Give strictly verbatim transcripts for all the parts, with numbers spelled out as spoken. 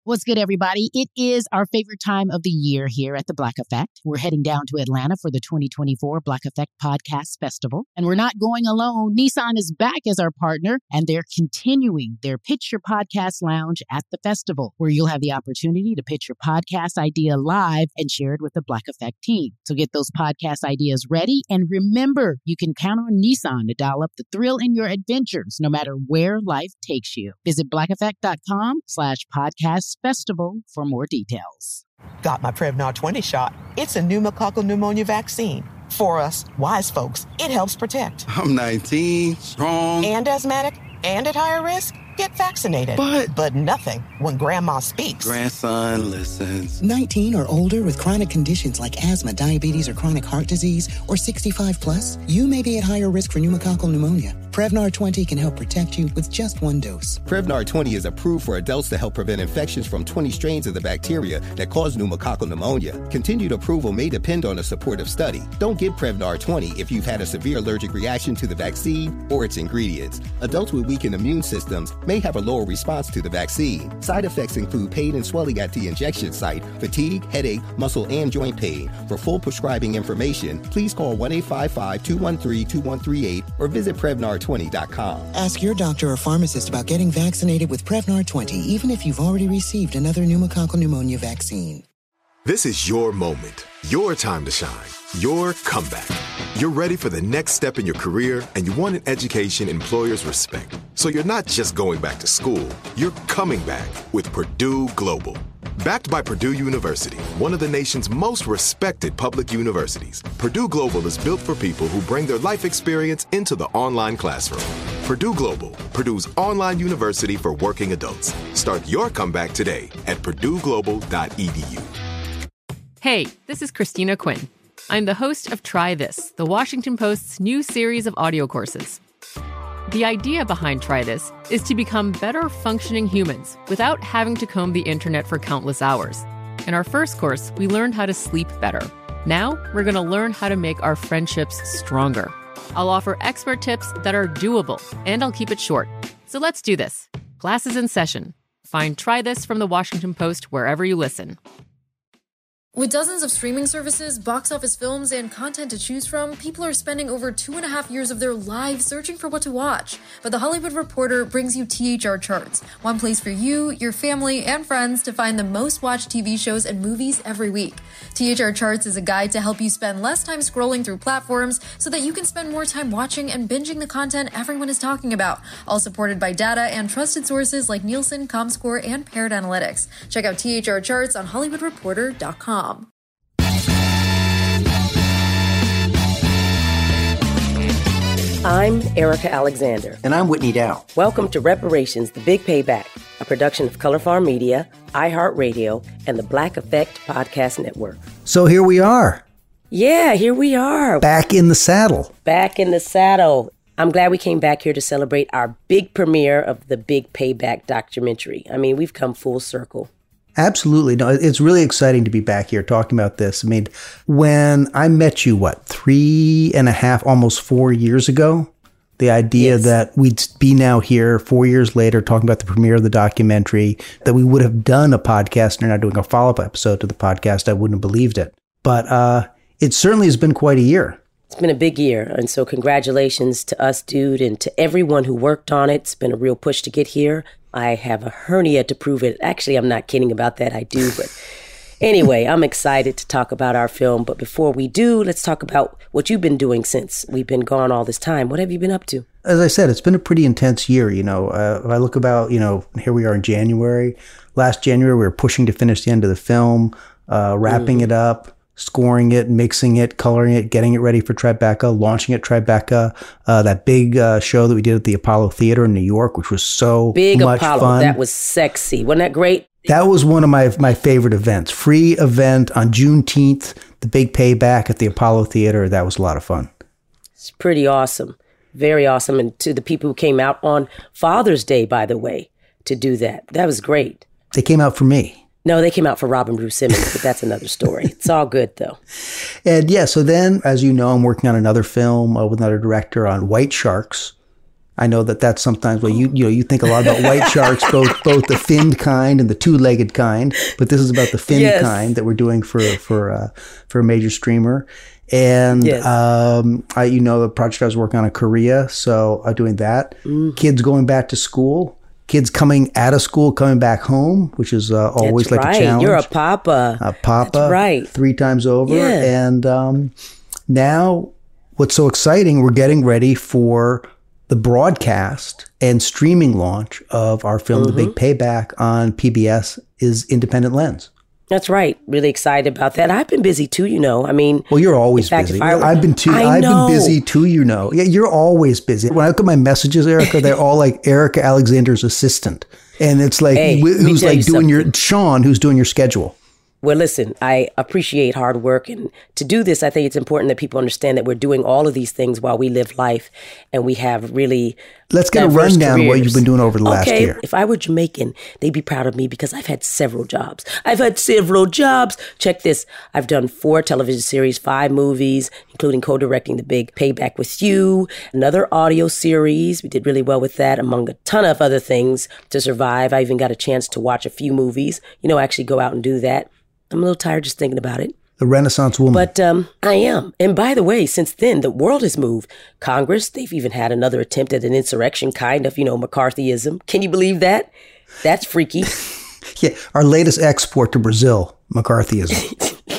What's good, everybody? It is our favorite time of the year here at the Black Effect. We're heading down to Atlanta for the twenty twenty-four Black Effect Podcast Festival. And we're not going alone. Nissan is back as our partner, and they're continuing their Pitch Your Podcast Lounge at the festival, where you'll have the opportunity to pitch your podcast idea live and share it with the Black Effect team. So get those podcast ideas ready. And remember, you can count on Nissan to dial up the thrill in your adventures, no matter where life takes you. Visit blackeffect.com slash podcast festival for more details. Got my Prevnar twenty shot. It's a pneumococcal pneumonia vaccine. For us, wise folks, it helps protect. I'm nineteen, strong. And asthmatic, and at higher risk. Get vaccinated. But... But nothing when grandma speaks. Grandson listens. nineteen or older with chronic conditions like asthma, diabetes, or chronic heart disease, or sixty-five plus, you may be at higher risk for pneumococcal pneumonia. Prevnar twenty can help protect you with just one dose. Prevnar twenty is approved for adults to help prevent infections from twenty strains of the bacteria that cause pneumococcal pneumonia. Continued approval may depend on a supportive study. Don't get Prevnar twenty if you've had a severe allergic reaction to the vaccine or its ingredients. Adults with weakened immune systems may have a lower response to the vaccine. Side effects include pain and swelling at the injection site, fatigue, headache, muscle, and joint pain. For full prescribing information, please call one eight five five, two one three, two one three eight or visit Prevnar twenty dot com. Ask your doctor or pharmacist about getting vaccinated with Prevnar twenty, even if you've already received another pneumococcal pneumonia vaccine. This is your moment, your time to shine, your comeback. You're ready for the next step in your career, and you want an education employers respect. So you're not just going back to school, you're coming back with Purdue Global. Backed by Purdue University, one of the nation's most respected public universities, Purdue Global is built for people who bring their life experience into the online classroom. Purdue Global, Purdue's online university for working adults. Start your comeback today at purdue global dot e d u. Hey, this is Christina Quinn. I'm the host of Try This, the Washington Post's new series of audio courses. The idea behind Try This is to become better functioning humans without having to comb the internet for countless hours. In our first course, we learned how to sleep better. Now, we're going to learn how to make our friendships stronger. I'll offer expert tips that are doable, and I'll keep it short. So let's do this. Class is in session. Find Try This from the Washington Post wherever you listen. With dozens of streaming services, box office films, and content to choose from, people are spending over two and a half years of their lives searching for what to watch. But The Hollywood Reporter brings you T H R Charts, one place for you, your family, and friends to find the most watched T V shows and movies every week. T H R Charts is a guide to help you spend less time scrolling through platforms so that you can spend more time watching and binging the content everyone is talking about, all supported by data and trusted sources like Nielsen, Comscore, and Paired Analytics. Check out T H R Charts on hollywood reporter dot com. I'm Erica Alexander. And I'm Whitney Dow. Welcome to Reparations, The Big Payback, a production of Color Farm Media, iHeartRadio, and the Black Effect Podcast Network. So here we are. Yeah, here we are. Back in the saddle. Back in the saddle. I'm glad we came back here to celebrate our big premiere of the Big Payback documentary. I mean, we've come full circle. Absolutely. No, it's really exciting to be back here talking about this. I mean, when I met you, what, three and a half, almost four years ago, the idea yes. that we'd be now here four years later talking about the premiere of the documentary, that we would have done a podcast and are now doing a follow-up episode to the podcast, I wouldn't have believed it. But uh, it certainly has been quite a year. It's been a big year. And so congratulations to us, dude, and to everyone who worked on it. It's been a real push to get here. I have a hernia to prove it. Actually, I'm not kidding about that. I do. But anyway, I'm excited to talk about our film. But before we do, let's talk about what you've been doing since we've been gone all this time. What have you been up to? As I said, it's been a pretty intense year. You know, uh, if I look about, you know, here we are in January. Last January, we were pushing to finish the end of the film, uh, wrapping mm. it up, scoring it, mixing it, coloring it, getting it ready for Tribeca, launching at Tribeca, uh, that big uh, show that we did at the Apollo Theater in New York, which was so big much Apollo. fun. That was sexy. Wasn't that great? That was one of my my favorite events. Free event on Juneteenth, the big payback at the Apollo Theater. That was a lot of fun. It's pretty awesome. Very awesome. And to the people who came out on Father's Day, by the way, to do that. That was great. They came out for me. No, they came out for Robin Bruce Simmons, but that's another story. It's all good, though. And yeah, so then, as you know, I'm working on another film uh, with another director on White Sharks. I know that that's sometimes where you you know you think a lot about white sharks, both both the finned kind and the two-legged kind, but this is about the finned yes. kind that we're doing for for uh, for a major streamer. And yes. um, I you know the project I was working on in Korea, so I'm doing that. Mm. Kids going back to school, kids coming out of school, coming back home, which is uh, always That's like right. a challenge. You're a papa, a papa, That's right? Three times over, yeah. and um, now what's so exciting? We're getting ready for the broadcast and streaming launch of our film, mm-hmm. The Big Payback, on P B S is Independent Lens. That's right. Really excited about that. I've been busy too, you know. I mean, well, you're always fact, busy. I, I've been too. I I've know. been busy too, you know. Yeah, you're always busy. When I look at my messages, Erica, they're all like Erica Alexander's assistant, and it's like hey, who's like you doing something. your Sean, who's doing your schedule. Well, listen, I appreciate hard work. And to do this, I think it's important that people understand that we're doing all of these things while we live life and we have really Let's get a rundown of what you've been doing over the okay, last year. If I were Jamaican, they'd be proud of me because I've had several jobs. I've had several jobs. Check this. I've done four television series, five movies, including co-directing The Big Payback with you, another audio series. We did really well with that, among a ton of other things to survive. I even got a chance to watch a few movies, you know, actually go out and do that. I'm a little tired just thinking about it. The Renaissance woman. But um, I am. And by the way, since then, the world has moved. Congress, they've even had another attempt at an insurrection, kind of, you know, McCarthyism. Can you believe that? That's freaky. Yeah, our latest export to Brazil, McCarthyism.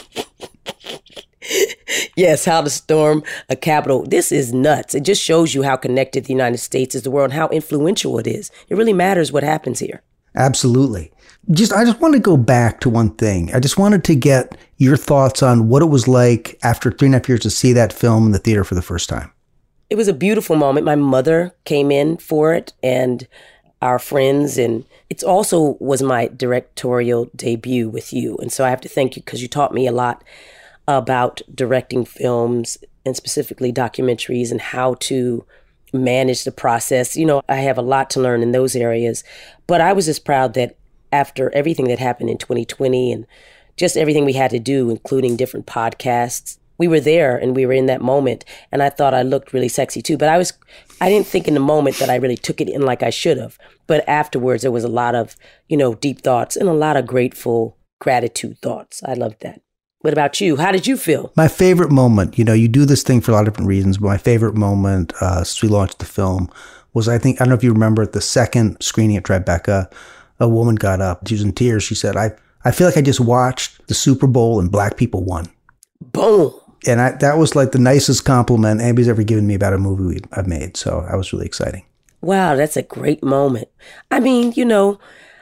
Yes, how to storm a Capitol. This is nuts. It just shows you how connected the United States is to the world and how influential it is. It really matters what happens here. Absolutely. Just, I just want to go back to one thing. I just wanted to get your thoughts on what it was like after three and a half years to see that film in the theater for the first time. It was a beautiful moment. My mother came in for it and our friends, and it also was my directorial debut with you. And so I have to thank you because you taught me a lot about directing films and specifically documentaries and how to manage the process. You know, I have a lot to learn in those areas, but I was just proud that after everything that happened in twenty twenty and just everything we had to do, including different podcasts, we were there and we were in that moment. And I thought I looked really sexy too. But I was, I didn't think in the moment that I really took it in like I should have. But afterwards, there was a lot of, you know, deep thoughts and a lot of grateful gratitude thoughts. I loved that. What about you? How did you feel? My favorite moment, you know, you do this thing for a lot of different reasons, but my favorite moment uh, since we launched the film was, I think, I don't know if you remember, at the second screening at Tribeca, a woman got up. She was in tears. She said, I, I feel like I just watched the Super Bowl and black people won. Boom. And I, that was like the nicest compliment anybody's ever given me about a movie we, I've made. So that was really exciting. Wow, that's a great moment. I mean, you know,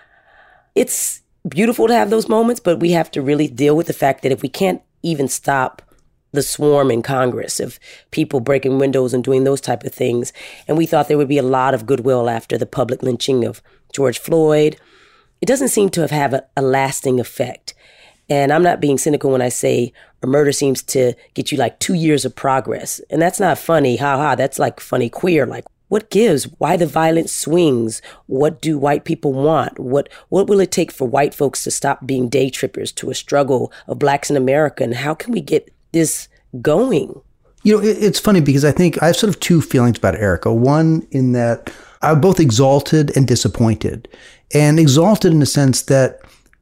it's beautiful to have those moments, but we have to really deal with the fact that if we can't even stop the swarm in Congress of people breaking windows and doing those type of things, and we thought there would be a lot of goodwill after the public lynching of George Floyd, it doesn't seem to have, have a, a lasting effect. And I'm not being cynical when I say a murder seems to get you like two years of progress. And that's not funny, ha ha, that's like funny queer, like what gives? Why the violent swings? What do white people want? What what will it take for white folks to stop being day trippers to a struggle of blacks in America? And how can we get this going? You know, it, it's funny because I think I have sort of two feelings about Erica. One, in that I'm both exalted and disappointed. And exalted in the sense that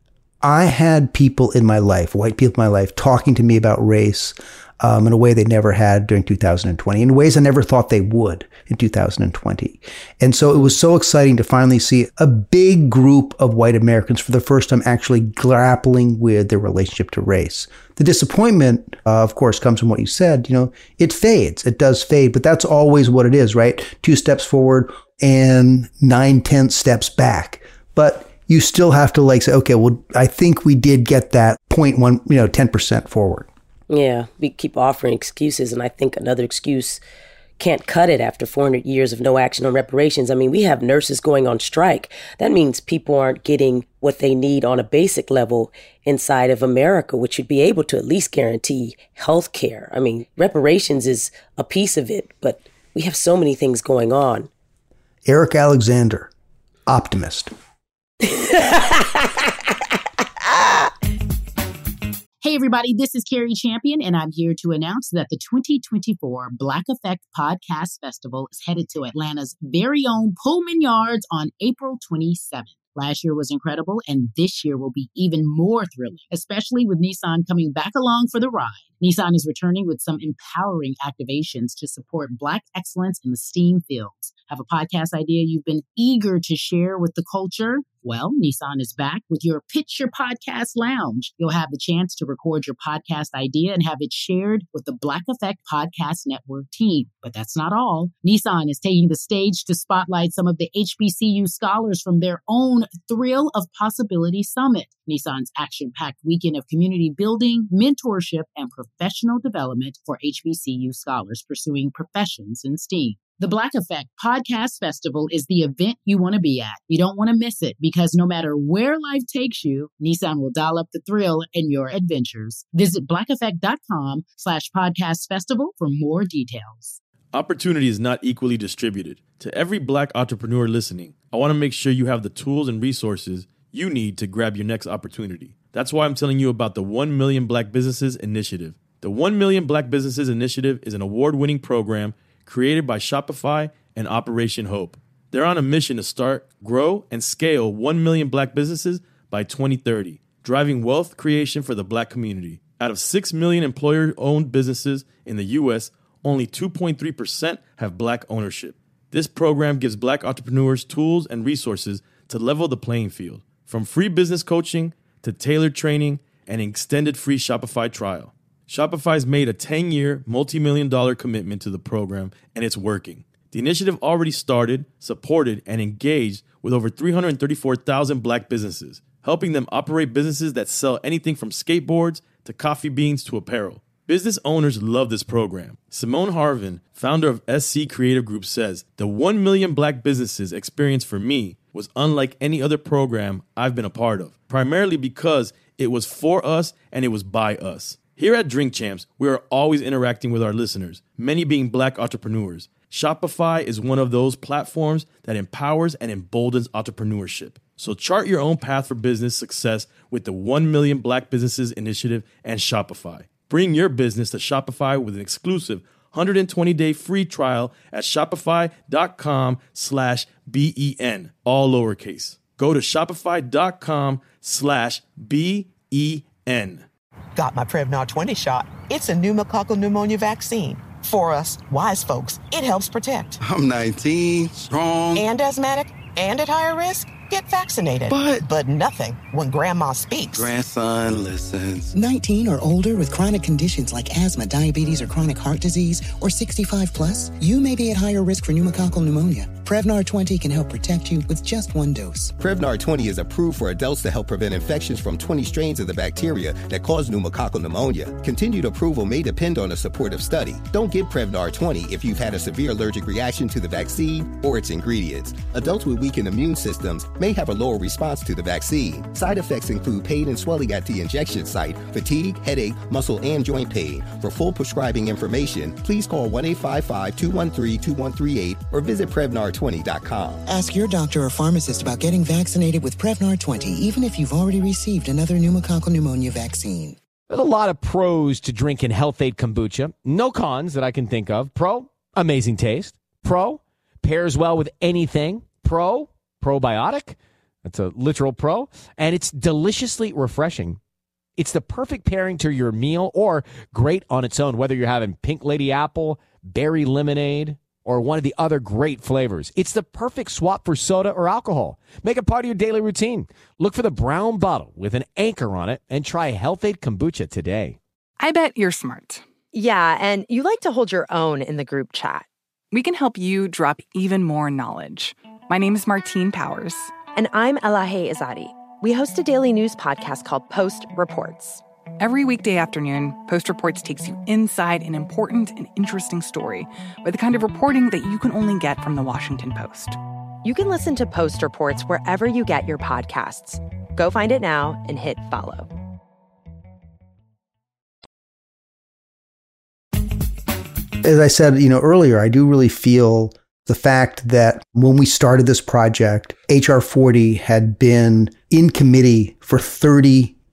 I had people in my life, white people in my life, talking to me about race um, in a way they never had during two thousand twenty, in ways I never thought they would in two thousand twenty. And so it was so exciting to finally see a big group of white Americans for the first time actually grappling with their relationship to race. The disappointment, uh, of course, comes from what you said. You know, it fades. It does fade, but that's always what it is, right? Two steps forward and nine tenths steps back. But you still have to like say, okay, well, I think we did get that zero point one, you know, ten percent forward. Yeah, we keep offering excuses, and I think another excuse can't cut it after four hundred years of no action on reparations. I mean, we have nurses going on strike. That means people aren't getting what they need on a basic level inside of America, which should be able to at least guarantee health care. I mean, reparations is a piece of it, but we have so many things going on. Eric Alexander, optimist. Hey, Hey, everybody, this is Carrie Champion, and I'm here to announce that the twenty twenty-four Black Effect Podcast Festival is headed to Atlanta's very own Pullman Yards on April twenty-seventh. Last year was incredible, and this year will be even more thrilling, especially with Nissan coming back along for the ride. Nissan is returning with some empowering activations to support Black excellence in the STEAM fields. Have a podcast idea you've been eager to share with the culture? Well, Nissan is back with your Pitch Your Podcast Lounge. You'll have the chance to record your podcast idea and have it shared with the Black Effect Podcast Network team. But that's not all. Nissan is taking the stage to spotlight some of the H B C U scholars from their own Thrill of Possibility Summit, Nissan's action-packed weekend of community building, mentorship, and professional development for H B C U scholars pursuing professions in STEAM. The Black Effect Podcast Festival is the event you want to be at. You don't want to miss it because no matter where life takes you, Nissan will dial up the thrill in your adventures. Visit blackeffect.com slash podcast festival for more details. Opportunity is not equally distributed. To every Black entrepreneur listening, I want to make sure you have the tools and resources you need to grab your next opportunity. That's why I'm telling you about the one million Black Businesses Initiative. The one million Black Businesses Initiative is an award-winning program created by Shopify and Operation Hope. They're on a mission to start, grow, and scale one million Black businesses by twenty thirty, driving wealth creation for the Black community. Out of six million employer-owned businesses in the U S, only two point three percent have Black ownership. This program gives Black entrepreneurs tools and resources to level the playing field, from free business coaching to tailored training and an extended free Shopify trial. Shopify's made a ten-year, multi-million dollar commitment to the program, and it's working. The initiative already started, supported, and engaged with over three hundred thirty-four thousand Black businesses, helping them operate businesses that sell anything from skateboards to coffee beans to apparel. Business owners love this program. Simone Harvin, founder of S C Creative Group, says, "The one million Black businesses experience for me was unlike any other program I've been a part of, primarily because it was for us and it was by us." Here at Drink Champs, we are always interacting with our listeners, many being Black entrepreneurs. Shopify is one of those platforms that empowers and emboldens entrepreneurship. So chart your own path for business success with the one million Black Businesses Initiative and Shopify. Bring your business to Shopify with an exclusive one hundred twenty day free trial at shopify.com slash B-E-N, all lowercase. Go to shopify.com slash B-E-N. Got my Prevnar twenty shot. It's a pneumococcal pneumonia vaccine. For us, wise folks, it helps protect. I'm nineteen, strong. And asthmatic, and at higher risk. Get vaccinated. But... But nothing when Grandma speaks. Grandson listens. nineteen or older with chronic conditions like asthma, diabetes, or chronic heart disease, or sixty-five plus, you may be at higher risk for pneumococcal pneumonia. Prevnar twenty can help protect you with just one dose. Prevnar twenty is approved for adults to help prevent infections from twenty strains of the bacteria that cause pneumococcal pneumonia. Continued approval may depend on a supportive study. Don't get Prevnar twenty if you've had a severe allergic reaction to the vaccine or its ingredients. Adults with weakened immune systems may have a lower response to the vaccine. Side effects include pain and swelling at the injection site, fatigue, headache, muscle, and joint pain. For full prescribing information, please call one eight five five, two one three, two one three eight or visit Prevnar twenty dot com. Ask your doctor or pharmacist about getting vaccinated with Prevnar twenty, even if you've already received another pneumococcal pneumonia vaccine. There's a lot of pros to drinking Health-Ade kombucha. No cons that I can think of. Pro, amazing taste. Pro, pairs well with anything. Pro, probiotic. That's a literal pro. And it's deliciously refreshing. It's the perfect pairing to your meal or great on its own, whether you're having pink lady apple, berry lemonade, or one of the other great flavors. It's the perfect swap for soda or alcohol. Make it part of your daily routine. Look for the brown bottle with an anchor on it and try Health-Ade kombucha today. I bet you're smart. Yeah, and you like to hold your own in the group chat. We can help you drop even more knowledge. My name is Martine Powers. And I'm Elahe Izadi. We host a daily news podcast called Post Reports. Every weekday afternoon, Post Reports takes you inside an important and interesting story with the kind of reporting that you can only get from the Washington Post. You can listen to Post Reports wherever you get your podcasts. Go find it now and hit follow. As I said, you know, earlier, I do really feel the fact that when we started this project, H R forty had been in committee for thirty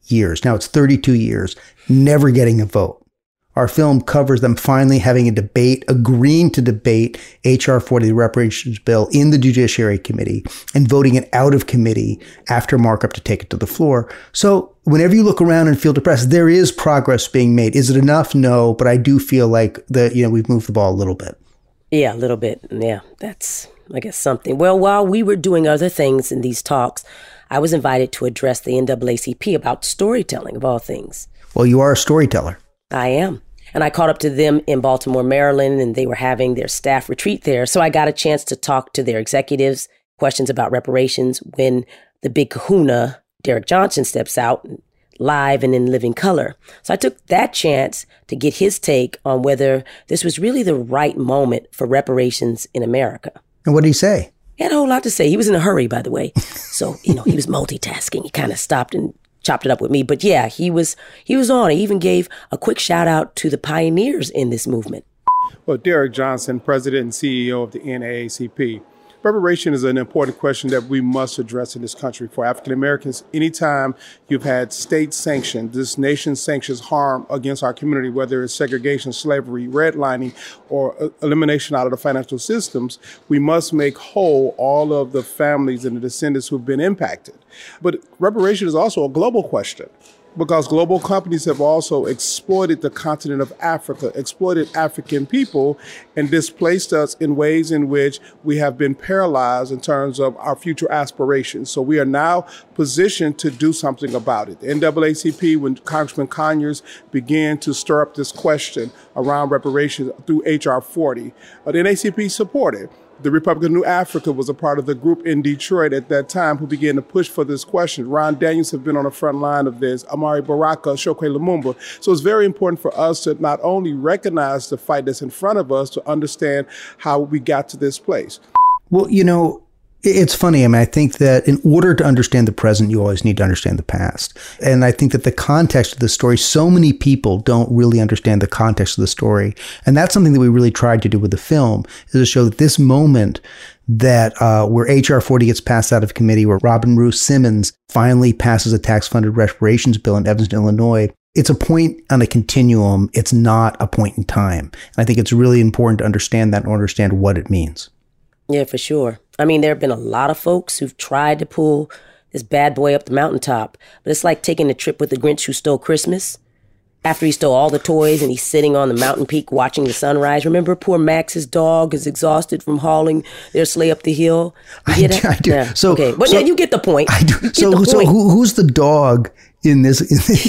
years. Now it's thirty-two years, never getting a vote. Our film covers them finally having a debate, agreeing to debate H R forty, the reparations bill, in the Judiciary Committee and voting it out of committee after markup to take it to the floor. So whenever you look around and feel depressed, there is progress being made. Is it enough? No, but I do feel like that, you know, we've moved the ball a little bit. Yeah, a little bit. Yeah, that's, I guess, something. Well, while we were doing other things in these talks, I was invited to address the N double A C P about storytelling, of all things. Well, you are a storyteller. I am. And I caught up to them in Baltimore, Maryland, and they were having their staff retreat there. So I got a chance to talk to their executives, questions about reparations, when the big kahuna, Derek Johnson, steps out live and in living color. So I took that chance to get his take on whether this was really the right moment for reparations in America. And what did he say? He had a whole lot to say. He was in a hurry, by the way. So, you know, he was multitasking. He kind of stopped and chopped it up with me. But yeah, he was he was on. He even gave a quick shout out to the pioneers in this movement. Well, Derek Johnson, president and C E O of the N double A C P. Reparation is an important question that we must address in this country for African Americans. Anytime you've had state sanctioned, this nation sanctions harm against our community, whether it's segregation, slavery, redlining, or elimination out of the financial systems, we must make whole all of the families and the descendants who've been impacted. But reparation is also a global question, because global companies have also exploited the continent of Africa, exploited African people, and displaced us in ways in which we have been paralyzed in terms of our future aspirations. So we are now positioned to do something about it. The N double A C P, when Congressman Conyers began to stir up this question around reparations through H R forty, the N double A C P supported. The Republic of New Africa was a part of the group in Detroit at that time who began to push for this question. Ron Daniels have been on the front line of this, Amari Baraka, Chokwe Lumumba. So it's very important for us to not only recognize the fight that's in front of us, to understand how we got to this place. Well, you know, it's funny. I mean, I think that in order to understand the present, you always need to understand the past. And I think that the context of the story, so many people don't really understand the context of the story. And that's something that we really tried to do with the film, is to show that this moment that uh, where H R forty gets passed out of committee, where Robin Rue Simmons finally passes a tax-funded reparations bill in Evanston, Illinois, it's a point on a continuum. It's not a point in time. And I think it's really important to understand that and understand what it means. Yeah, for sure. I mean, there have been a lot of folks who've tried to pull this bad boy up the mountaintop, but it's like taking a trip with the Grinch who stole Christmas. After he stole all the toys and he's sitting on the mountain peak watching the sunrise. Remember, poor Max's dog is exhausted from hauling their sleigh up the hill. You get I, it? I do. Yeah. So, okay, but so, yeah, you get the point. I do. So, so who, who's the dog in this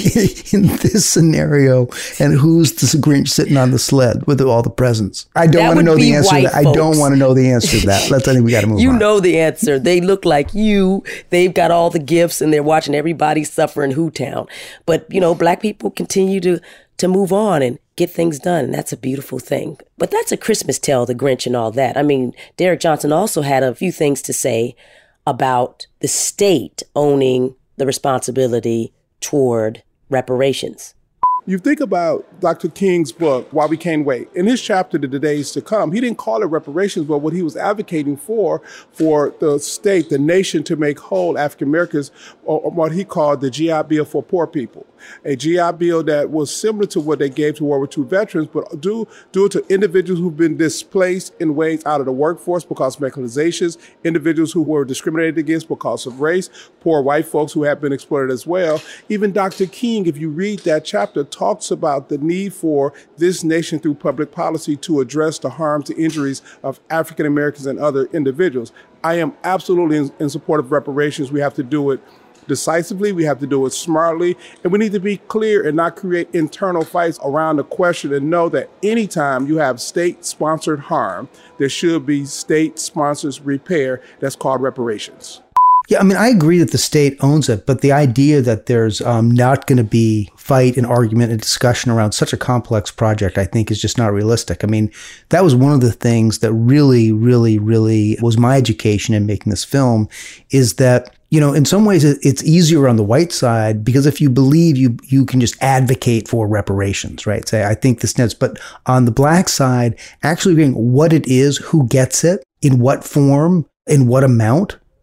in, in this scenario, and who's the Grinch sitting on the sled with all the presents? I don't want to know the answer to that. I don't want to know the answer to that. Let's. I think we got to move you on. You know the answer. They look like you. They've got all the gifts, and they're watching everybody suffer in Hootown. But you know, black people continue to to move on and get things done, and that's a beautiful thing. But that's a Christmas tale, the Grinch and all that. I mean, Derek Johnson also had a few things to say about the state owning the responsibility toward reparations. You think about Doctor King's book, Why We Can't Wait. In his chapter, The Days to Come, he didn't call it reparations, but what he was advocating for, for the state, the nation to make whole African Americans, or what he called the G I Bill for poor people. A G I Bill that was similar to what they gave to World War Two veterans, but do, do it to individuals who've been displaced in ways out of the workforce because of mechanizations, individuals who were discriminated against because of race, poor white folks who have been exploited as well. Even Doctor King, if you read that chapter, talks about the need for this nation through public policy to address the harms and injuries of African Americans and other individuals. I am absolutely in, in support of reparations. We have to do it decisively, we have to do it smartly, and we need to be clear and not create internal fights around the question, and know that anytime you have state-sponsored harm, there should be state-sponsored repair. That's called reparations. Yeah, I mean, I agree that the state owns it, but the idea that there's um, not going to be fight and argument and discussion around such a complex project, I think, is just not realistic. I mean, that was one of the things that really, really, really was my education in making this film, is that, you know, in some ways it's easier on the white side, because if you believe, you you can just advocate for reparations, right? Say, I think this needs, but on the black side, actually being what it is, who gets it, in what form, in what amount,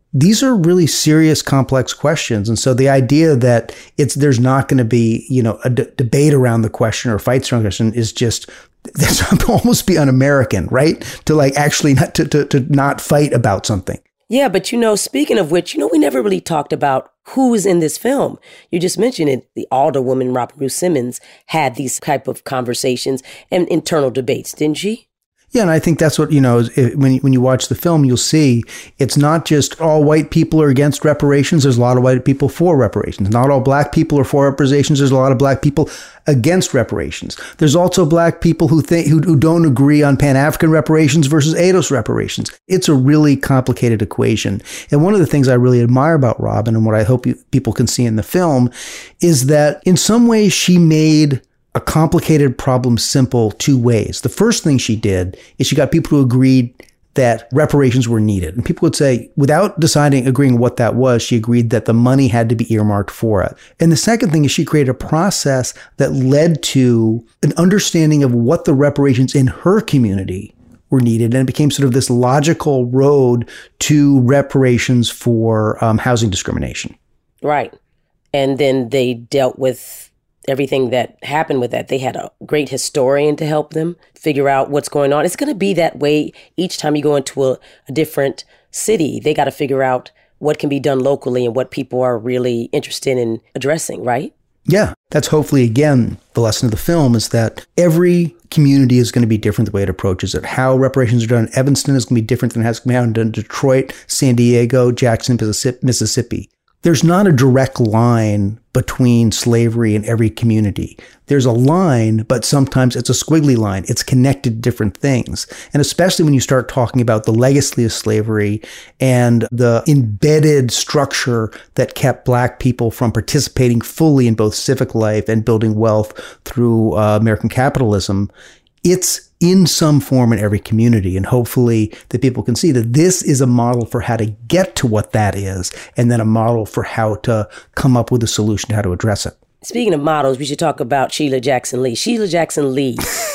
these are really serious, complex questions. And so the idea that it's there's not going to be, you know, a d- debate around the question or fights around the question is just, that's almost be un-American, right? To like actually not to, to, to not fight about something. Yeah, but you know, speaking of which, you know, we never really talked about who is in this film. You just mentioned it. The alderwoman, Robert Ruth Simmons, had these type of conversations and internal debates, didn't she? Yeah, and I think that's what, you know, it, when, when you watch the film, you'll see it's not just all white people are against reparations. There's a lot of white people for reparations. Not all black people are for reparations. There's a lot of black people against reparations. There's also black people who think who, who don't agree on Pan-African reparations versus A D O S reparations. It's a really complicated equation. And one of the things I really admire about Robin, and what I hope you, people can see in the film, is that in some ways she made a complicated problem simple two ways. The first thing she did is she got people who agreed that reparations were needed. And people would say, without deciding, agreeing what that was, she agreed that the money had to be earmarked for it. And the second thing is she created a process that led to an understanding of what the reparations in her community were needed. And it became sort of this logical road to reparations for um, housing discrimination. Right. And then they dealt with everything that happened with that. They had a great historian to help them figure out what's going on. It's going to be that way each time you go into a, a different city. They got to figure out what can be done locally and what people are really interested in addressing, right? Yeah, that's hopefully, again, the lesson of the film is that every community is going to be different the way it approaches it. How reparations are done in Evanston is going to be different than how it's going to be done in Detroit, San Diego, Jackson, Mississippi. There's not a direct line between slavery and every community. There's a line, but sometimes it's a squiggly line. It's connected to different things. And especially when you start talking about the legacy of slavery and the embedded structure that kept black people from participating fully in both civic life and building wealth through uh, American capitalism, it's in some form in every community. And hopefully that people can see that this is a model for how to get to what that is, and then a model for how to come up with a solution to how to address it. Speaking of models, we should talk about Sheila Jackson Lee. Sheila Jackson Lee,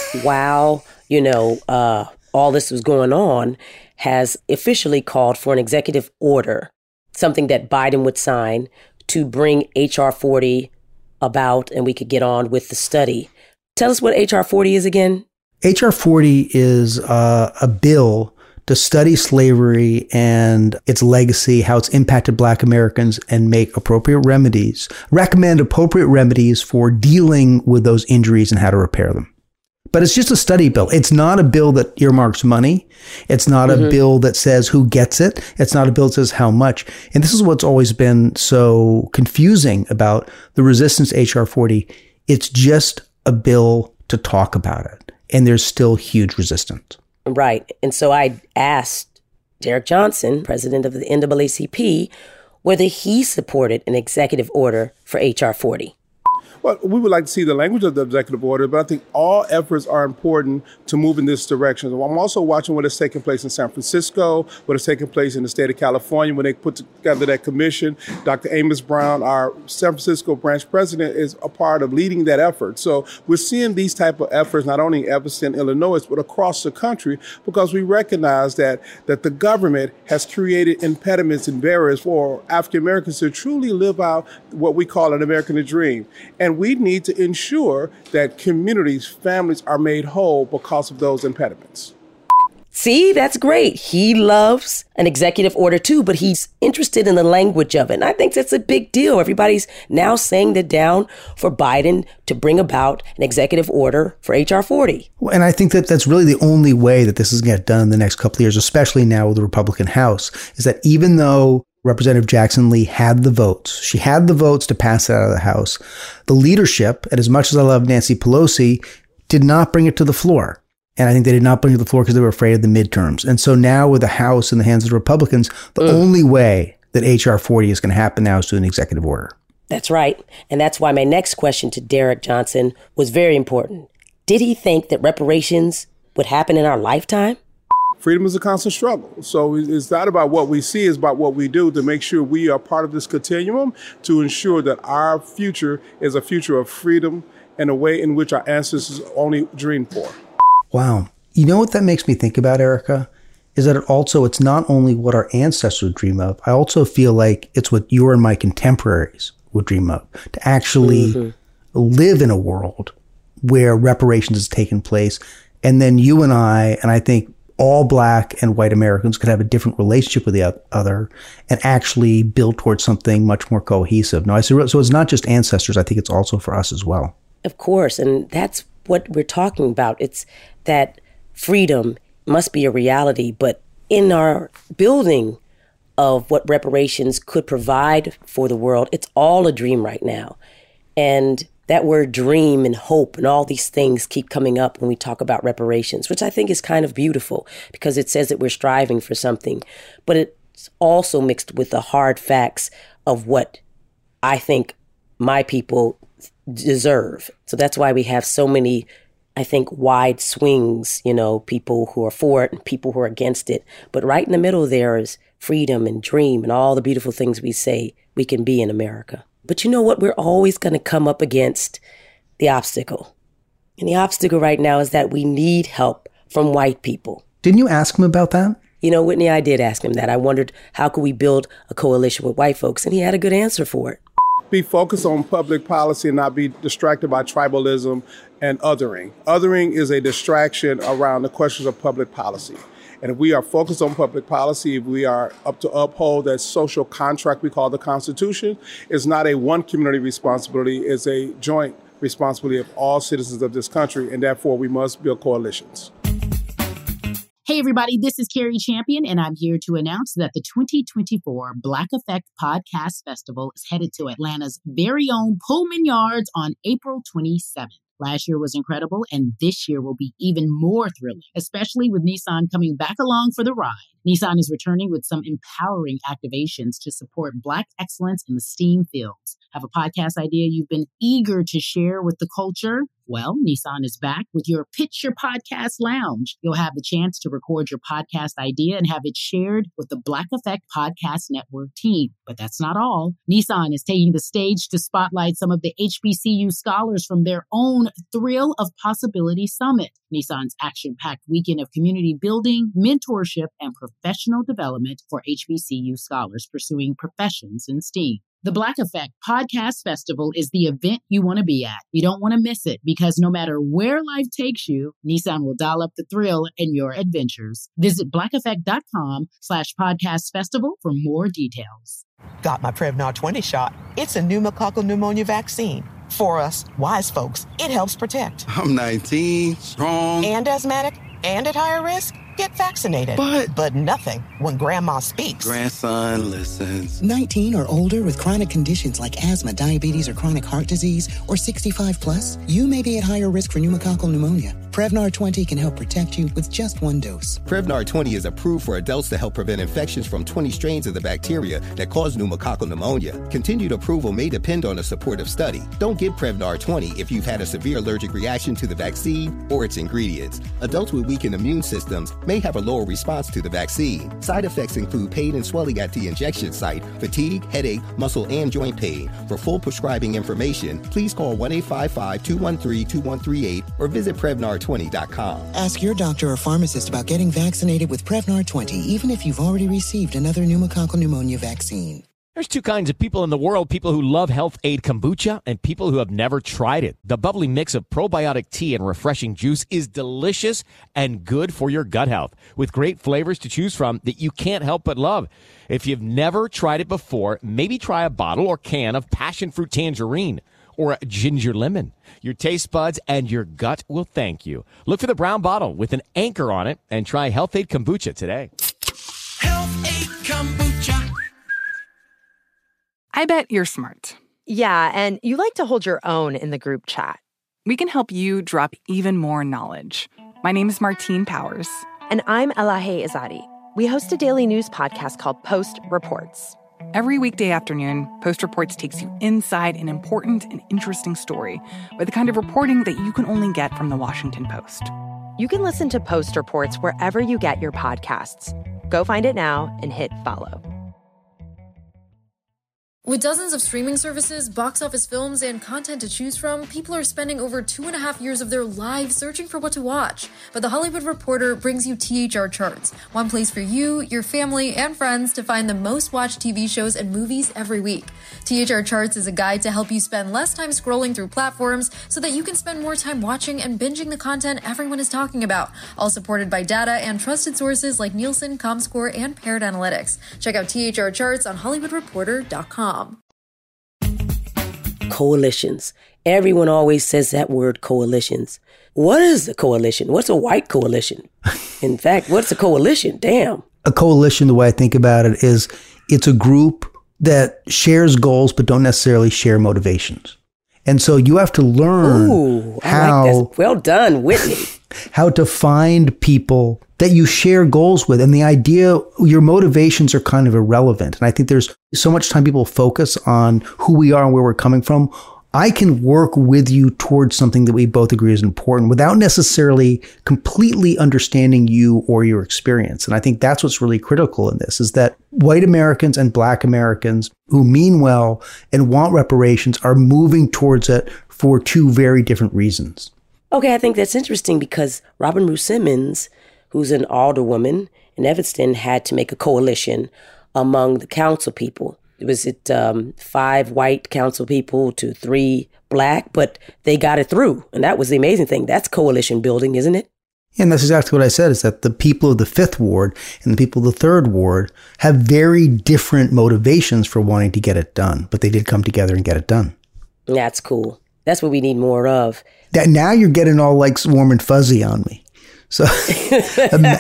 while, you know, uh, all this was going on, has officially called for an executive order, something that Biden would sign, to bring H R forty about, and we could get on with the study. Tell us what H R forty is again. H R forty is uh, a bill to study slavery and its legacy, how it's impacted black Americans, and make appropriate remedies, recommend appropriate remedies for dealing with those injuries and how to repair them. But it's just a study bill. It's not a bill that earmarks money. It's not mm-hmm. a bill that says who gets it. It's not a bill that says how much. And this is what's always been so confusing about the resistance to H R forty. It's just a bill to talk about it. And there's still huge resistance. Right. And so I asked Derrick Johnson, president of the N double A C P, whether he supported an executive order for H R forty. Well, we would like to see the language of the executive order, but I think all efforts are important to move in this direction. I'm also watching what is taking place in San Francisco, what is taking place in the state of California when they put together that commission. Doctor Amos Brown, our San Francisco branch president, is a part of leading that effort. So we're seeing these type of efforts not only in Evanston, Illinois, but across the country, because we recognize that that the government has created impediments and barriers for African Americans to truly live out what we call an American dream. And we need to ensure that communities, families are made whole because of those impediments. See, that's great. He loves an executive order too, but he's interested in the language of it. And I think that's a big deal. Everybody's now saying that down for Biden to bring about an executive order for H R forty. And I think that that's really the only way that this is going to get done in the next couple of years, especially now with the Republican House, is that even though Representative Jackson Lee had the votes. She had the votes to pass it out of the House. The leadership, and as much as I love Nancy Pelosi, did not bring it to the floor. And I think they did not bring it to the floor because they were afraid of the midterms. And so now with the House in the hands of the Republicans, the mm. only way that H R forty is going to happen now is through an executive order. That's right. And that's why my next question to Derrick Johnson was very important. Did he think that reparations would happen in our lifetime? Freedom is a constant struggle. So it's not about what we see, it's about what we do to make sure we are part of this continuum to ensure that our future is a future of freedom in a way in which our ancestors only dreamed for. Wow. You know what that makes me think about, Erica? is that it also, it's not only what our ancestors dream of. I also feel like it's what you and my contemporaries would dream of, to actually mm-hmm. live in a world where reparations has taken place. And then you and I, and I think all Black and white Americans could have a different relationship with the other and actually build towards something much more cohesive. No, I so it's not just ancestors. I think it's also for us as well. Of course. And that's what we're talking about. It's that freedom must be a reality, but in our building of what reparations could provide for the world, it's all a dream right now. And that word dream and hope and all these things keep coming up when we talk about reparations, which I think is kind of beautiful because it says that we're striving for something. But it's also mixed with the hard facts of what I think my people deserve. So that's why we have so many, I think, wide swings, you know, people who are for it and people who are against it. But right in the middle there is freedom and dream and all the beautiful things we say we can be in America. But you know what? We're always going to come up against the obstacle. And the obstacle right now is that we need help from white people. Didn't you ask him about that? You know, Whitney, I did ask him that. I wondered, how could we build a coalition with white folks? And he had a good answer for it. Be focused on public policy and not be distracted by tribalism and othering. Othering is a distraction around the questions of public policy. And if we are focused on public policy, if we are up to uphold that social contract we call the Constitution, it's not a one community responsibility, it's a joint responsibility of all citizens of this country, and therefore we must build coalitions. Hey, everybody, this is Carrie Champion, and I'm here to announce that the twenty twenty-four Black Effect Podcast Festival is headed to Atlanta's very own Pullman Yards on April twenty-seventh. Last year was incredible, and this year will be even more thrilling, especially with Nissan coming back along for the ride. Nissan is returning with some empowering activations to support Black excellence in the STEAM fields. Have a podcast idea you've been eager to share with the culture? Well, Nissan is back with your Pitch Your Podcast Lounge. You'll have the chance to record your podcast idea and have it shared with the Black Effect Podcast Network team. But that's not all. Nissan is taking the stage to spotlight some of the H B C U scholars from their own Thrill of Possibility Summit, Nissan's action-packed weekend of community building, mentorship, and professional development for H B C U scholars pursuing professions in STEAM. The Black Effect Podcast Festival is the event you want to be at. You don't want to miss it because no matter where life takes you, Nissan will dial up the thrill in your adventures. Visit blackeffect.com slash podcast festival for more details. Got my Prevnar twenty shot. It's a pneumococcal pneumonia vaccine. For us, wise folks, it helps protect. I'm nineteen, strong. And asthmatic, and at higher risk. Get vaccinated. But... But nothing when Grandma speaks. Grandson listens. nineteen or older with chronic conditions like asthma, diabetes, or chronic heart disease, or sixty-five plus, you may be at higher risk for pneumococcal pneumonia. Prevnar twenty can help protect you with just one dose. Prevnar twenty is approved for adults to help prevent infections from twenty strains of the bacteria that cause pneumococcal pneumonia. Continued approval may depend on a supportive study. Don't get Prevnar twenty if you've had a severe allergic reaction to the vaccine or its ingredients. Adults with weakened immune systems may have a lower response to the vaccine. Side effects include pain and swelling at the injection site, fatigue, headache, muscle, and joint pain. For full prescribing information, please call one eight five five, two one three, two one three eight or visit Prevnar twenty dot com. Ask your doctor or pharmacist about getting vaccinated with Prevnar twenty, even if you've already received another pneumococcal pneumonia vaccine. There's two kinds of people in the world, people who love Health Aid Kombucha and people who have never tried it. The bubbly mix of probiotic tea and refreshing juice is delicious and good for your gut health, with great flavors to choose from that you can't help but love. If you've never tried it before, maybe try a bottle or can of passion fruit tangerine or a ginger lemon. Your taste buds and your gut will thank you. Look for the brown bottle with an anchor on it and try Health Aid Kombucha today. Health Aid Kombucha. I bet you're smart. Yeah, and you like to hold your own in the group chat. We can help you drop even more knowledge. My name is Martine Powers. And I'm Elahe Izadi. We host a daily news podcast called Post Reports. Every weekday afternoon, Post Reports takes you inside an important and interesting story with the kind of reporting that you can only get from the Washington Post. You can listen to Post Reports wherever you get your podcasts. Go find it now and hit follow. With dozens of streaming services, box office films, and content to choose from, people are spending over two and a half years of their lives searching for what to watch. But The Hollywood Reporter brings you T H R Charts, one place for you, your family, and friends to find the most watched T V shows and movies every week. T H R Charts is a guide to help you spend less time scrolling through platforms so that you can spend more time watching and binging the content everyone is talking about, all supported by data and trusted sources like Nielsen, ComScore, and Paired Analytics. Check out T H R Charts on hollywood reporter dot com. Coalitions. Everyone always says that word, coalitions. What is a coalition? What's a white coalition? In fact, what's a coalition? Damn. A coalition, the way I think about it, is it's a group that shares goals but don't necessarily share motivations. And so you have to learn Ooh, I how like this. Well done, Whitney. how to find people that you share goals with. And the idea, your motivations are kind of irrelevant. And I think there's so much time people focus on who we are and where we're coming from. I can work with you towards something that we both agree is important without necessarily completely understanding you or your experience. And I think that's what's really critical in this, is that white Americans and black Americans who mean well and want reparations are moving towards it for two very different reasons. Okay, I think that's interesting because Robin Rue Simmons, who's an alderwoman in Evanston, had to make a coalition among the council people. It was it um, five white council people to three black, but they got it through. And that was the amazing thing. That's coalition building, isn't it? And that's exactly what I said, is that the people of the fifth ward and the people of the third ward have very different motivations for wanting to get it done, but they did come together and get it done. That's cool. That's what we need more of. That now you're getting all like warm and fuzzy on me. So ima-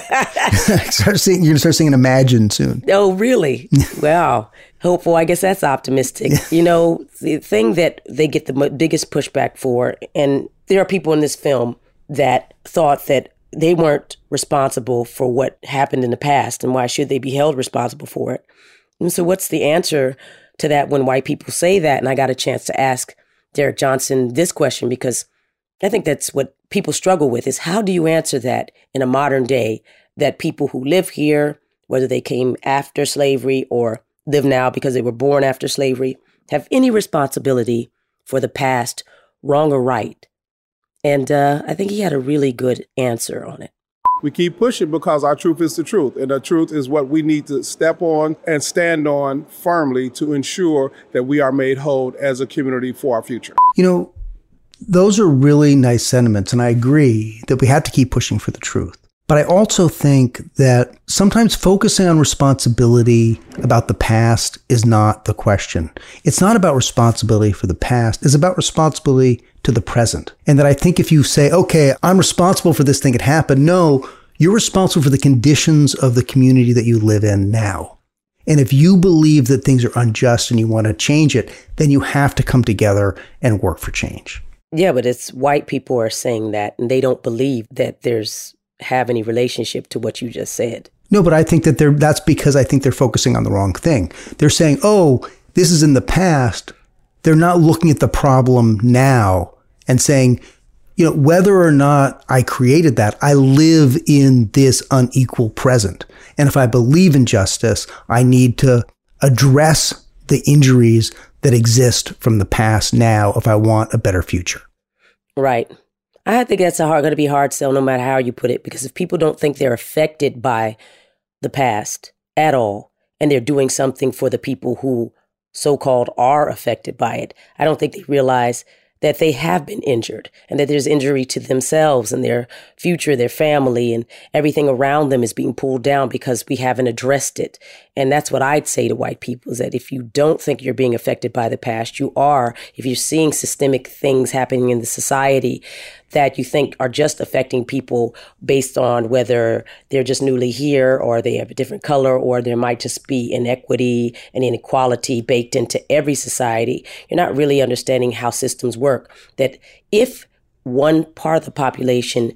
start singing, you're going to start singing Imagine soon. Oh, really? Wow. Hopeful. I guess that's optimistic. You know, the thing that they get the biggest pushback for, and there are people in this film that thought that they weren't responsible for what happened in the past, and why should they be held responsible for it? And so what's the answer to that when white people say that? And I got a chance to ask Derek Johnson this question, because I think that's what people struggle with, is how do you answer that in a modern day, that people who live here, whether they came after slavery or live now because they were born after slavery, have any responsibility for the past, wrong or right? And uh, I think he had a really good answer on it. We keep pushing because our truth is the truth. And the truth is what we need to step on and stand on firmly to ensure that we are made whole as a community for our future. You know, those are really nice sentiments. And I agree that we have to keep pushing for the truth. But I also think that sometimes focusing on responsibility about the past is not the question. It's not about responsibility for the past. It's about responsibility to the present. And that I think if you say, okay, I'm responsible for this thing that happened. No, you're responsible for the conditions of the community that you live in now. And if you believe that things are unjust and you want to change it, then you have to come together and work for change. Yeah, but it's white people are saying that, and they don't believe that there's have any relationship to what you just said. No, but I think that they're, that's because I think they're focusing on the wrong thing. They're saying, oh, this is in the past. They're not looking at the problem now and saying, you know, whether or not I created that, I live in this unequal present. And if I believe in justice, I need to address the injuries that exist from the past now if I want a better future. Right. I think that's a hard, going to be hard sell no matter how you put it, because if people don't think they're affected by the past at all, and they're doing something for the people who so-called are affected by it, I don't think they realize that they have been injured and that there's injury to themselves and their future, their family, and everything around them is being pulled down because we haven't addressed it. And that's what I'd say to white people, is that if you don't think you're being affected by the past, you are. If you're seeing systemic things happening in the society that you think are just affecting people based on whether they're just newly here or they have a different color, or there might just be inequity and inequality baked into every society, you're not really understanding how systems work. That if one part of the population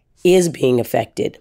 is being affected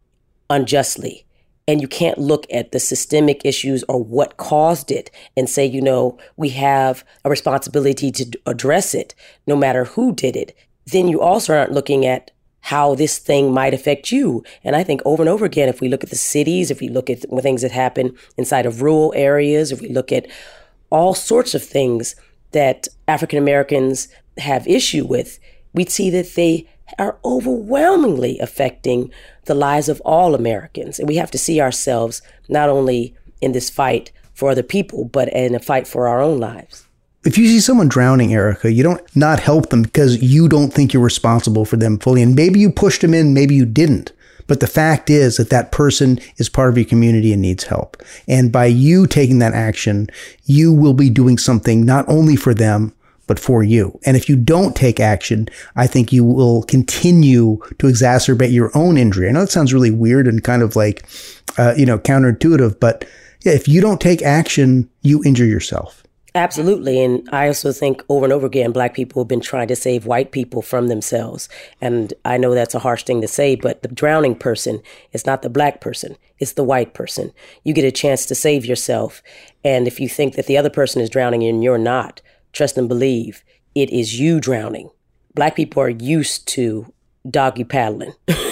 unjustly, and you can't look at the systemic issues or what caused it and say, you know, we have a responsibility to address it no matter who did it, then you also aren't looking at how this thing might affect you. And I think over and over again, if we look at the cities, if we look at things that happen inside of rural areas, if we look at all sorts of things that African Americans have issue with, we'd see that they are overwhelmingly affecting the lives of all Americans. And we have to see ourselves not only in this fight for other people, but in a fight for our own lives. If you see someone drowning, Erica, you don't not help them because you don't think you're responsible for them fully. And maybe you pushed them in, maybe you didn't. But the fact is that that person is part of your community and needs help. And by you taking that action, you will be doing something not only for them, but for you. And if you don't take action, I think you will continue to exacerbate your own injury. I know that sounds really weird and kind of like, uh, you know, counterintuitive, but yeah, if you don't take action, you injure yourself. Absolutely. And I also think over and over again, Black people have been trying to save white people from themselves. And I know that's a harsh thing to say, but the drowning person is not the Black person. It's the white person. You get a chance to save yourself. And if you think that the other person is drowning and you're not, trust and believe, it is you drowning. Black people are used to doggy paddling.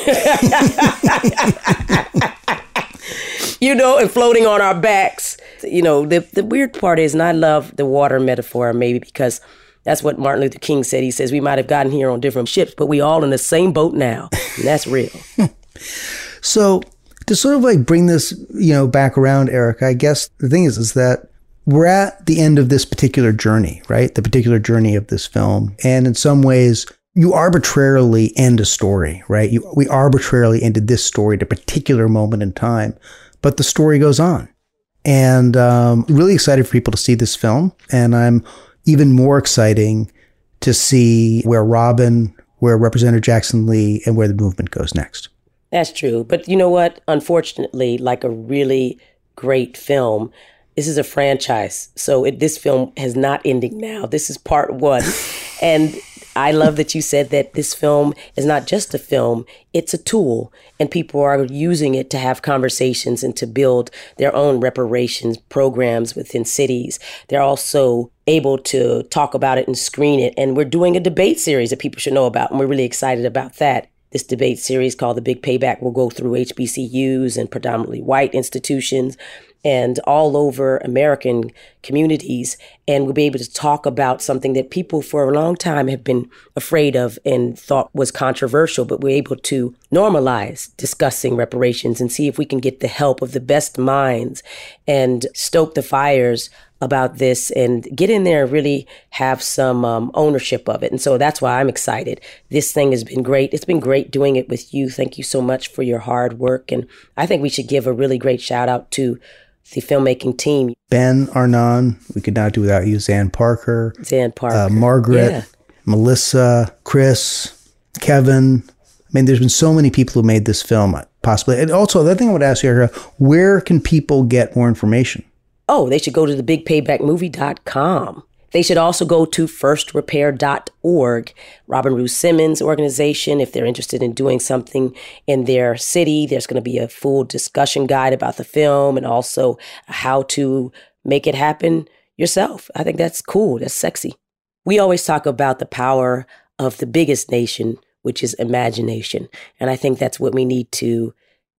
You know, and floating on our backs. You know, the, the weird part is, and I love the water metaphor maybe because that's what Martin Luther King said. He says we might have gotten here on different ships, but we all in the same boat now. And that's real. So to sort of like bring this, you know, back around, Erica, I guess the thing is, is that we're at the end of this particular journey, right? The particular journey of this film. And in some ways, you arbitrarily end a story, right? You, we arbitrarily ended this story at a particular moment in time, but the story goes on. And um, really excited for people to see this film. And I'm even more exciting to see where Robin, where Representative Jackson Lee, and where the movement goes next. That's true. But you know what? Unfortunately, like a really great film, this is a franchise. So it, this film is not ending now. This is part one. And I love that you said that this film is not just a film, it's a tool. And people are using it to have conversations and to build their own reparations programs within cities. They're also able to talk about it and screen it. And we're doing a debate series that people should know about. And we're really excited about that. This debate series called The Big Payback will go through H B C Us and predominantly white institutions and all over American communities. And we'll be able to talk about something that people for a long time have been afraid of and thought was controversial, but we're able to normalize discussing reparations and see if we can get the help of the best minds and stoke the fires about this and get in there and really have some um, ownership of it. And so that's why I'm excited. This thing has been great. It's been great doing it with you. Thank you so much for your hard work. And I think we should give a really great shout out to the filmmaking team. Ben Arnon, we could not do without you. Zan Parker. Zan Parker. Uh, Margaret, yeah. Melissa, Chris, Kevin. I mean, there's been so many people who made this film possibly. And also, the other thing I would ask you, Erica, where can people get more information? Oh, they should go to the big payback movie dot com. They should also go to first repair dot org, Robin Rue Simmons' organization. If they're interested in doing something in their city, there's going to be a full discussion guide about the film and also how to make it happen yourself. I think that's cool. That's sexy. We always talk about the power of the biggest nation, which is imagination. And I think that's what we need to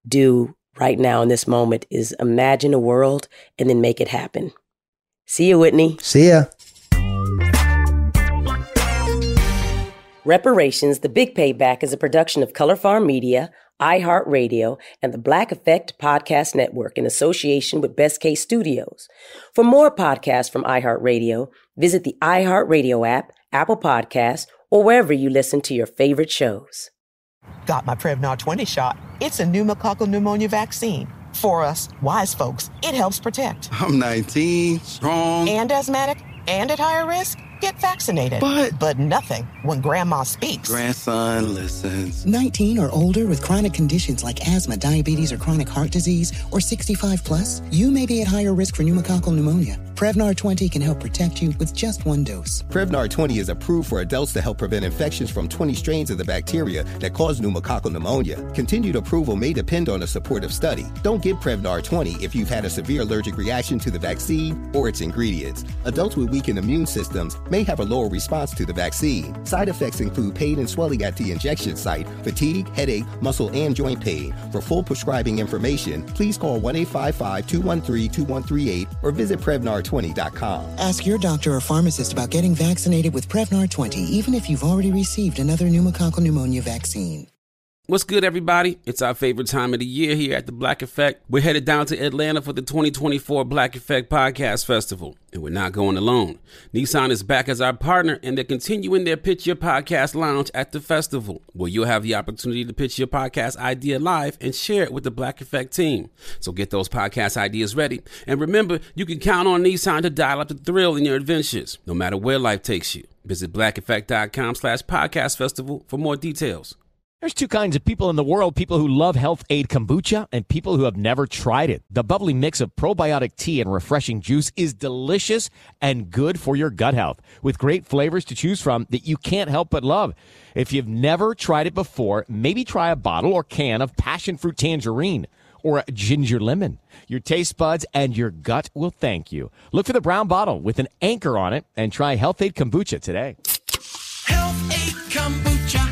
do right now in this moment is imagine a world and then make it happen. See you, Whitney. See ya. Reparations, The Big Payback is a production of Color Farm Media, iHeartRadio, and the Black Effect Podcast Network in association with Best Case Studios. For more podcasts from iHeartRadio, visit the iHeartRadio app, Apple Podcasts, or wherever you listen to your favorite shows. Got my Prevnar twenty shot. It's a pneumococcal pneumonia vaccine. For us, wise folks, it helps protect. I'm nineteen, strong. And asthmatic, and at higher risk. Get vaccinated. But... But nothing when Grandma speaks. Grandson listens. nineteen or older with chronic conditions like asthma, diabetes, or chronic heart disease, or sixty-five plus, you may be at higher risk for pneumococcal pneumonia. Prevnar twenty can help protect you with just one dose. Prevnar twenty is approved for adults to help prevent infections from twenty strains of the bacteria that cause pneumococcal pneumonia. Continued approval may depend on a supportive study. Don't get Prevnar twenty if you've had a severe allergic reaction to the vaccine or its ingredients. Adults with weakened immune systems may have a lower response to the vaccine. Side effects include pain and swelling at the injection site, fatigue, headache, muscle, and joint pain. For full prescribing information, please call one eight five five, two one three, two one three eight or visit Prevnar twenty dot com. Ask your doctor or pharmacist about getting vaccinated with Prevnar twenty, even if you've already received another pneumococcal pneumonia vaccine. What's good, everybody? It's our favorite time of the year here at the Black Effect. We're headed down to Atlanta for the twenty twenty-four Black Effect Podcast Festival, and we're not going alone. Nissan is back as our partner, and they're continuing their Pitch Your Podcast Lounge at the festival, where you'll have the opportunity to pitch your podcast idea live and share it with the Black Effect team. So get those podcast ideas ready, and remember, you can count on Nissan to dial up the thrill in your adventures, no matter where life takes you. Visit blackeffect.com slash podcast festival for more details. There's two kinds of people in the world, people who love Health Aid Kombucha and people who have never tried it. The bubbly mix of probiotic tea and refreshing juice is delicious and good for your gut health, with great flavors to choose from that you can't help but love. If you've never tried it before, maybe try a bottle or can of passion fruit tangerine or a ginger lemon. Your taste buds and your gut will thank you. Look for the brown bottle with an anchor on it and try Health Aid Kombucha today. Health Aid Kombucha.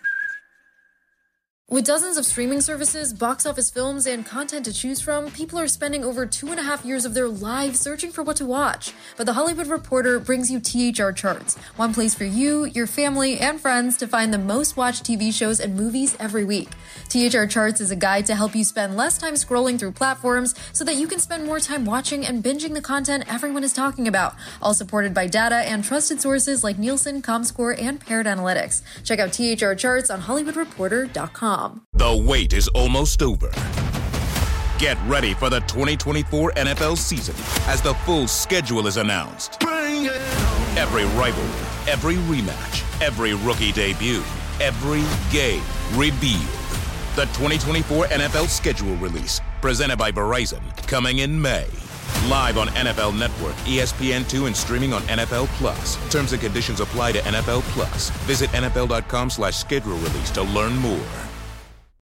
With dozens of streaming services, box office films, and content to choose from, people are spending over two and a half years of their lives searching for what to watch. But The Hollywood Reporter brings you T H R Charts, one place for you, your family, and friends to find the most watched T V shows and movies every week. T H R Charts is a guide to help you spend less time scrolling through platforms so that you can spend more time watching and binging the content everyone is talking about, all supported by data and trusted sources like Nielsen, ComScore, and Parrot Analytics. Check out T H R Charts on hollywood reporter dot com. The wait is almost over. Get ready for the twenty twenty-four N F L season as the full schedule is announced. Bring it on. Every rivalry, every rematch, every rookie debut, every game revealed. The twenty twenty-four N F L schedule release, presented by Verizon, coming in May. Live on N F L Network, E S P N two, and streaming on N F L Plus. Terms and conditions apply to N F L Plus. Visit N F L dot com slash schedule release to learn more.